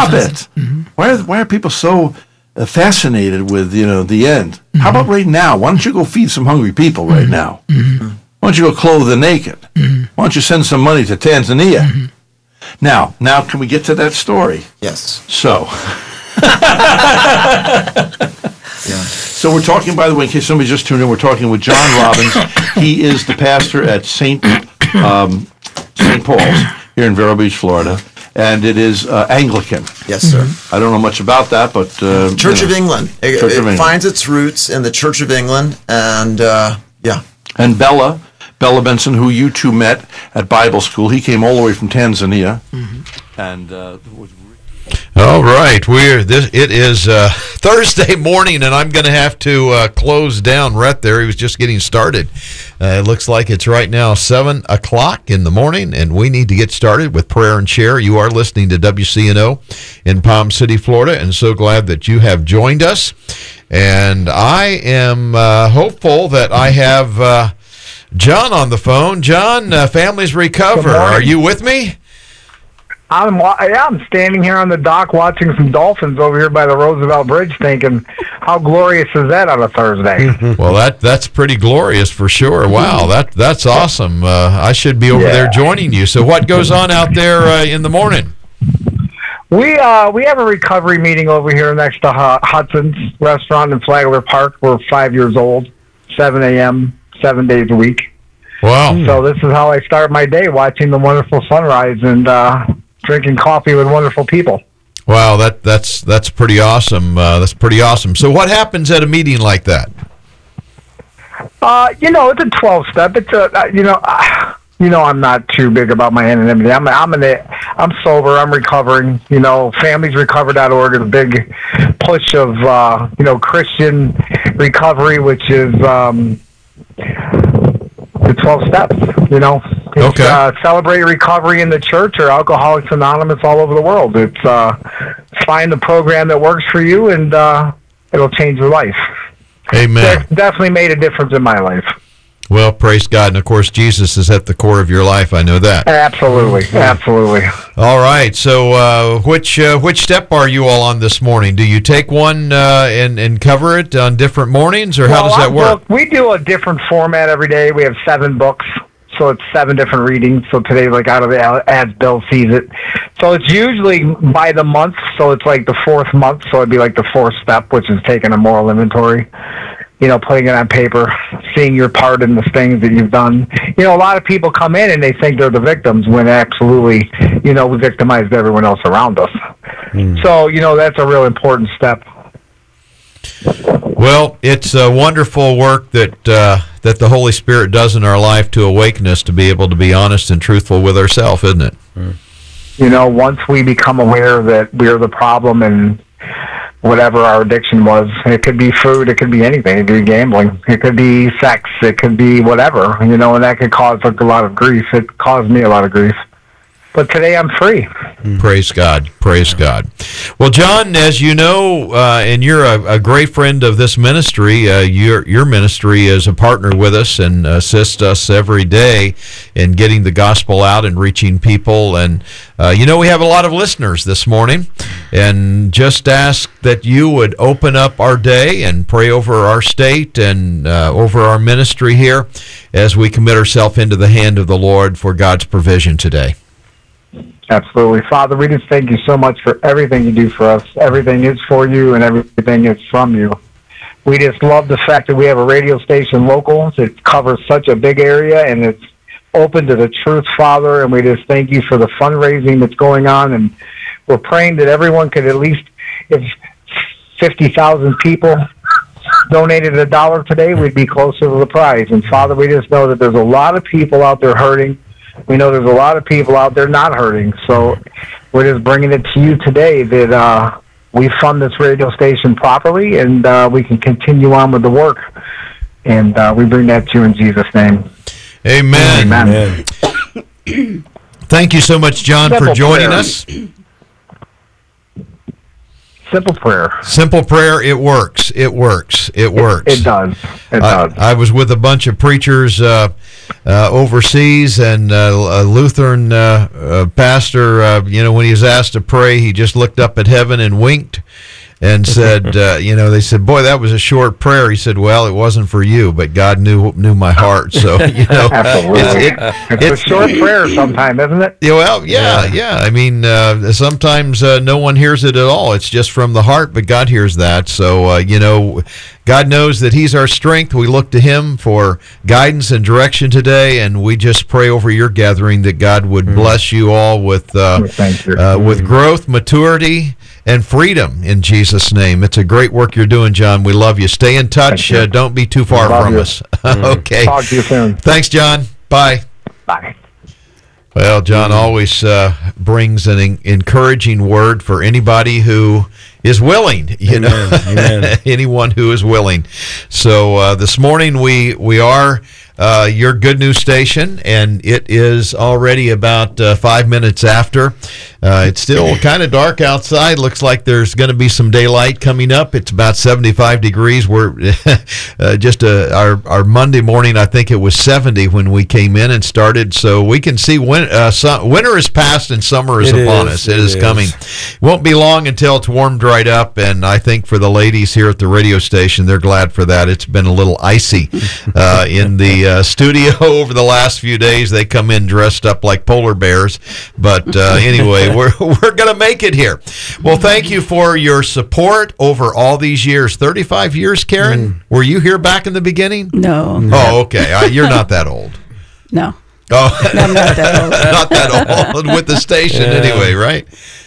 Stop it. Why are people so fascinated with, the end? How about right now? Why don't you go feed some hungry people right now? Why don't you go clothe the naked? Why don't you send some money to Tanzania? Now can we get to that story? Yes. So, So we're talking, by the way, in case somebody just tuned in, we're talking with John Robbins. He is the pastor at St. Paul's here in Vero Beach, Florida, and it is Anglican. Yes, sir. I don't know much about that, but Church of England. It finds its roots in the Church of England, and And Bella Benson, who you two met at Bible school, he came all the way from Tanzania, and was. All right, it is Thursday morning, and I'm going to have to close down Rhett there. He was just getting started. It looks like it's right now 7 o'clock in the morning, and we need to get started with prayer and share. You are listening to WCNO in Palm City, Florida, and so glad that you have joined us. And I am hopeful that I have John on the phone. John, Families Recover. Are you with me? I'm standing here on the dock watching some dolphins over here by the Roosevelt Bridge, thinking, how glorious is that on a Thursday? Well, that's pretty glorious for sure. Wow, that's awesome. I should be over there joining you. So what goes on out there in the morning? We have a recovery meeting over here next to Hudson's Restaurant in Flagler Park. We're 5 years old, 7 a.m., 7 days a week. Wow. So this is how I start my day, watching the wonderful sunrise and drinking coffee with wonderful people. Wow, that's pretty awesome. That's pretty awesome. So what happens at a meeting like that? It's a 12-step. It's I'm not too big about my anonymity. I'm sober. I'm recovering. Familyesrecover.org is a big push of Christian recovery, which is the 12 steps. It's celebrate recovery in the church or Alcoholics Anonymous all over the world. It's find the program that works for you, and it'll change your life. Amen. It's definitely made a difference in my life. Well, praise God. And, of course, Jesus is at the core of your life. I know that. Absolutely. All right. So which step are you all on this morning? Do you take one and cover it on different mornings, or how does that work? We do a different format every day. We have 7 books, so it's 7 different readings. So today, out of the as Bill sees it. So it's usually by the month, so it's like the 4th month, so it'd be like the 4th step, which is taking a moral inventory. Putting it on paper, seeing your part in the things that you've done. A lot of people come in and they think they're the victims when absolutely, we victimized everyone else around us. So, that's a real important step. Well, it's a wonderful work that the Holy Spirit does in our life to awaken us to be able to be honest and truthful with ourselves, isn't it? Once we become aware that we're the problem and whatever our addiction was, it could be food, it could be anything, it could be gambling, it could be sex, it could be whatever, and that could cause a lot of grief. It caused me a lot of grief. But today I'm free. Praise God. Praise God. Well, John, as you know, and you're a great friend of this ministry, your ministry is a partner with us and assists us every day in getting the gospel out and reaching people. And, we have a lot of listeners this morning, and just ask that you would open up our day and pray over our state and over our ministry here as we commit ourselves into the hand of the Lord for God's provision today. Absolutely. Father, we just thank you so much for everything you do for us. Everything is for you and everything is from you. We just love the fact that we have a radio station local that covers such a big area, and it's open to the truth, Father, and we just thank you for the fundraising that's going on, and we're praying that everyone could, at least if 50,000 people donated $1 today, we'd be closer to the prize. And Father, we just know that there's a lot of people out there hurting. We know there's a lot of people out there not hurting, so we're just bringing it to you today that we fund this radio station properly, and we can continue on with the work. And we bring that to you in Jesus' name. Amen. Amen. Thank you so much, John, for joining us. Simple prayer. Simple prayer. It works. It works. It works. It does. It does. I was with a bunch of preachers overseas, and a Lutheran pastor, when he was asked to pray, he just looked up at heaven and winked and said, they said, boy, that was a short prayer. He said, well, it wasn't for you, but God knew my heart. So, Absolutely. It's a short prayer sometimes, isn't it? Well, yeah. I mean, sometimes no one hears it at all. It's just from the heart, but God hears that. So, God knows that He's our strength. We look to Him for guidance and direction today, and we just pray over your gathering that God would bless you all with growth, maturity, and freedom in Jesus' name. It's a great work you're doing, John. We love you. Stay in touch. Don't be too far from us. Okay. Talk to you soon. Thanks, John. Bye. Bye. Well, John always brings an encouraging word for anybody who is willing, Amen. anyone who is willing. So this morning we are your Good News Station, and it is already about 5 minutes after. It's still kind of dark outside. Looks like there's going to be some daylight coming up. It's about 75 degrees. We're just our Monday morning, I think it was 70 when we came in and started. So we can see winter is past and summer is upon us. It is coming. Won't be long until it's warmed right up, and I think for the ladies here at the radio station, they're glad for that. It's been a little icy in the studio over the last few days. They come in dressed up like polar bears, but anyway, we're going to make it here. Well, thank you for your support over all these years. 35 years, Karen? Were you here back in the beginning? No. Oh, okay. You're not that old. No. Oh, No, I'm not that old. not that old with the station anyway, right?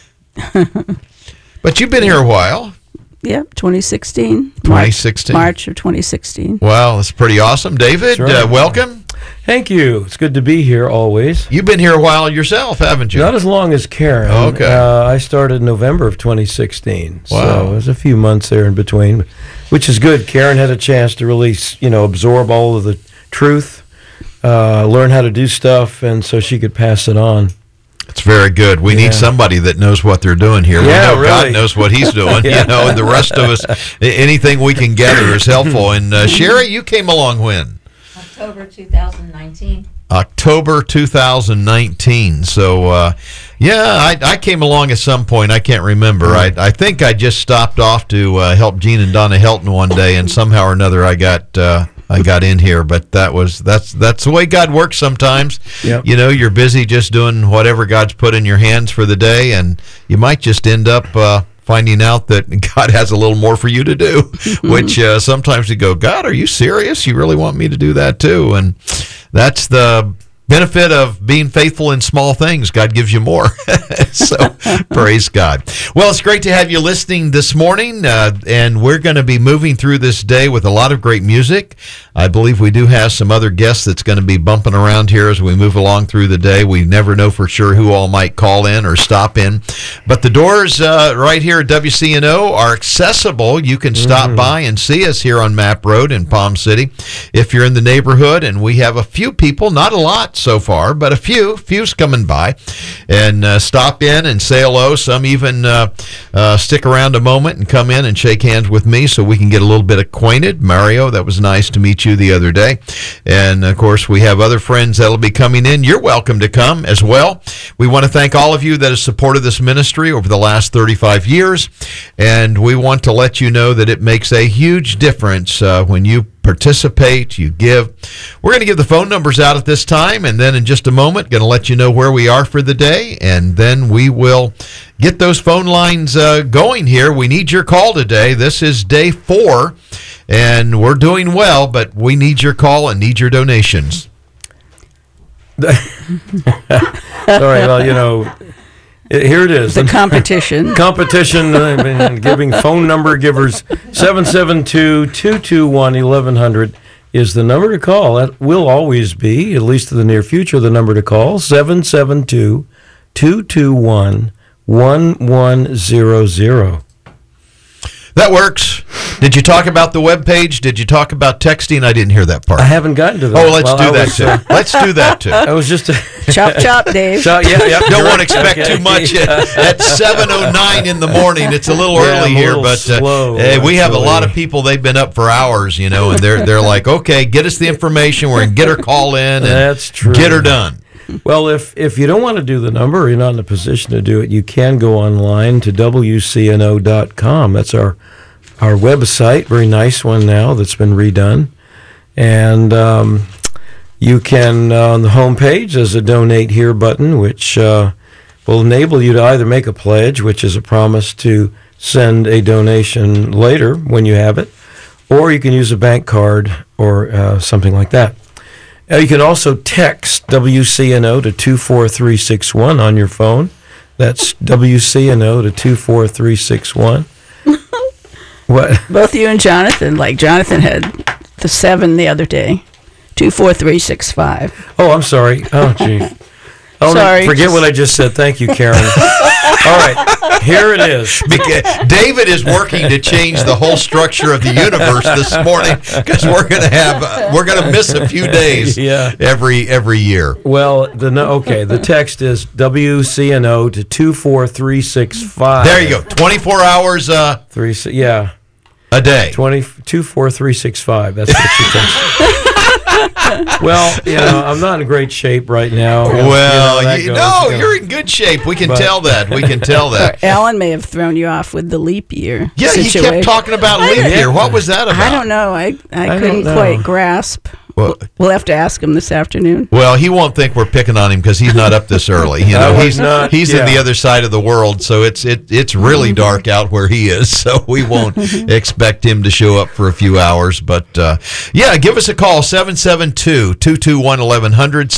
But you've been here a while. Yep, 2016. 2016. March of 2016. Wow, that's pretty awesome. David, That's right. welcome. Thank you. It's good to be here always. You've been here a while yourself, haven't you? Not as long as Karen. Okay. I started November of 2016. Wow. So there's a few months there in between, which is good. Karen had a chance to really, absorb all of the truth, learn how to do stuff, and so she could pass it on. It's very good. We need somebody that knows what they're doing here. Yeah, we know really. God knows what He's doing, and the rest of us, anything we can gather is helpful. And Sherry, you came along when? October 2019. October 2019. So, I came along at some point. I can't remember. I think I just stopped off to help Gene and Donna Helton one day, and somehow or another I got in here. But that's the way God works sometimes. Yep. You're busy just doing whatever God's put in your hands for the day, and you might just end up finding out that God has a little more for you to do, which sometimes you go, God, are you serious? You really want me to do that too? And that's the benefit of being faithful in small things. God gives you more. So praise God. Well, it's great to have you listening this morning, and we're going to be moving through this day with a lot of great music. I believe we do have some other guests that's going to be bumping around here as we move along through the day. We never know for sure who all might call in or stop in. But the doors right here at WCNO are accessible. You can stop by and see us here on Map Road in Palm City if you're in the neighborhood. And we have a few people, not a lot so far, but a few's coming by and stop in and say hello. Some even stick around a moment and come in and shake hands with me so we can get a little bit acquainted. Mario, that was nice to meet you the other day. And of course, we have other friends that'll be coming in. You're welcome to come as well. We want to thank all of you that have supported this ministry over the last 35 years. And we want to let you know that it makes a huge difference when you participate, you give. We're going to give the phone numbers out at this time, and then in just a moment, going to let you know where we are for the day, and then we will get those phone lines going here. We need your call today. This is day 4, and we're doing well, but we need your call and need your donations. All right, well, here it is. The competition. Giving phone number givers. 772-221-1100 is the number to call. That will always be, at least in the near future, the number to call. 772-221-1100. That works. Did you talk about the webpage? Did you talk about texting? I didn't hear that part. I haven't gotten to that. Oh, let's do that too. Let's do that too. I was just Chop, Dave. Yeah. Don't want to expect too much at 7:09 in the morning. It's a little early here, but we have a lot of people. They've been up for hours, and they're like, okay, get us the information. We're gonna get her call in and that's true. Get her done. Well, if you don't want to do the number, or you're not in a position to do it, you can go online to WCNO.com. That's our website, very nice one now that's been redone. And you can, on the home page, there's a Donate Here button, which will enable you to either make a pledge, which is a promise to send a donation later when you have it, or you can use a bank card or something like that. You can also text WCNO to 24361 on your phone. That's WCNO to 24361. What? Both you and Jonathan, like Jonathan had the 7 the other day, 24365. Oh, I'm sorry. Oh, gee. Oh, sorry. Forget what I just said. Thank you, Karen. All right, here it is. David is working to change the whole structure of the universe this morning because we're gonna miss a few days every year. Well, the text is WCNO to 24365. There you go. 24 hours. A day. 24365. That's what she texted. Well, I'm not in great shape right now. Well, you're in good shape. We can tell that. We can tell that. Alan may have thrown you off with the leap year. Yeah, situation. He kept talking about leap year. What was that about? I don't know. I couldn't quite grasp. We'll have to ask him this afternoon. Well, he won't think we're picking on him because he's not up this early. He's in the other side of the world, so it's really dark out where he is. So we won't expect him to show up for a few hours. But give us a call 772-221-1100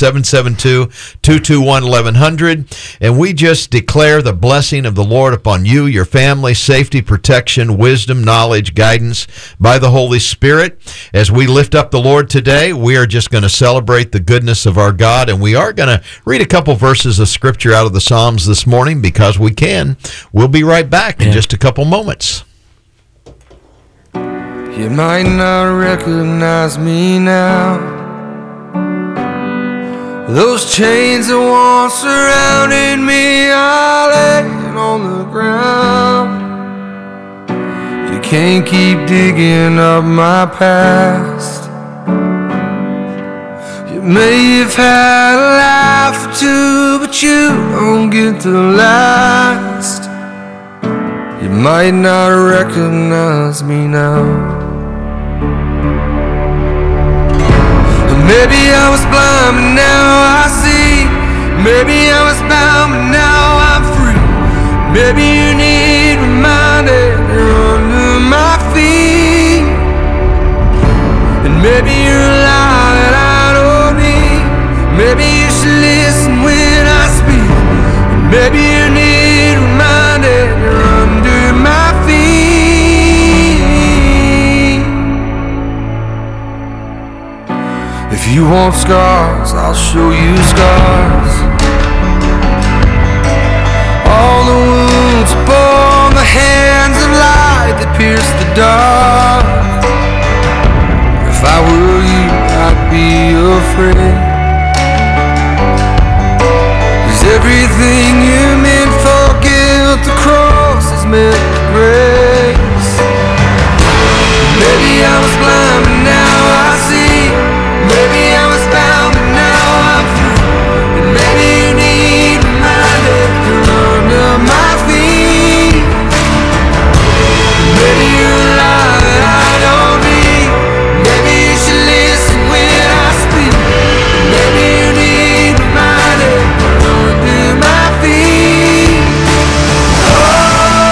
772-221-1100, and we just declare the blessing of the Lord upon you, your family, safety, protection, wisdom, knowledge, guidance by the Holy Spirit. As we lift up the Lord today, we are just going to celebrate the goodness of our God, and we are going to read a couple verses of Scripture out of the Psalms this morning because we can. We'll be right back in just a couple moments. You might not recognize me now. Those chains that once surrounded me are laying on the ground. You can't keep digging up my past. You may have had a life or two, but you don't get the last. You might not recognize me now. Maybe I was blind, but now I see. Maybe I was bound, but now I'm free. Maybe you need reminded you're under my feet. And maybe you're alive that I don't need. Maybe you should listen when I speak. And maybe you need reminded you're under my feet. If you want scars, I'll show you scars.